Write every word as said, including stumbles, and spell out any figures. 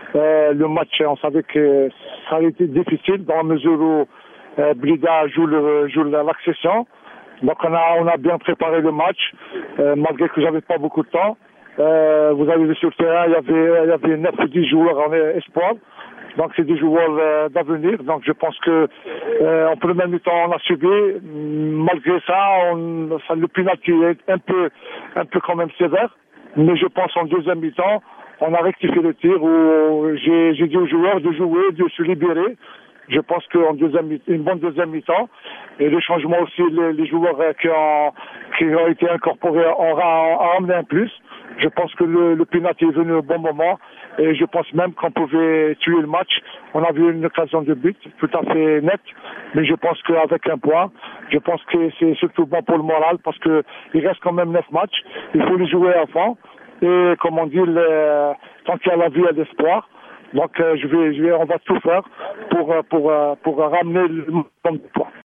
Euh, le match, on savait que ça a été difficile dans la mesure où euh, Brida joue, le, joue l'accession. Donc on a, on a bien préparé le match, euh, malgré que j'avais pas beaucoup de temps. Euh, vous avez vu sur le terrain, il y avait, il y avait neuf ou dix joueurs en espoir. Donc c'est des joueurs euh, d'avenir. Donc je pense que euh, en premier mi-temps on a subi. Malgré ça, on, ça le penalty est un peu, un peu quand même sévère. Mais je pense en deuxième mi-temps, on a rectifié le tir où j'ai, j'ai dit aux joueurs de jouer, de se libérer. Je pense qu'en deuxième, une bonne deuxième mi-temps et les changements aussi, les, les joueurs qui ont, qui ont été incorporés ont, ont amené un plus. Je pense que le, le penalty est venu au bon moment et je pense même qu'on pouvait tuer le match. On a vu une occasion de but tout à fait nette, mais je pense qu'avec un point, je pense que c'est surtout bon pour le moral parce que il reste quand même neuf matchs. Il faut les jouer à fond et comme on dit, le, tant qu'il y a la vie, il y a l'espoir. Donc euh, je vais, je vais, on va tout faire pour pour pour, pour ramener le point.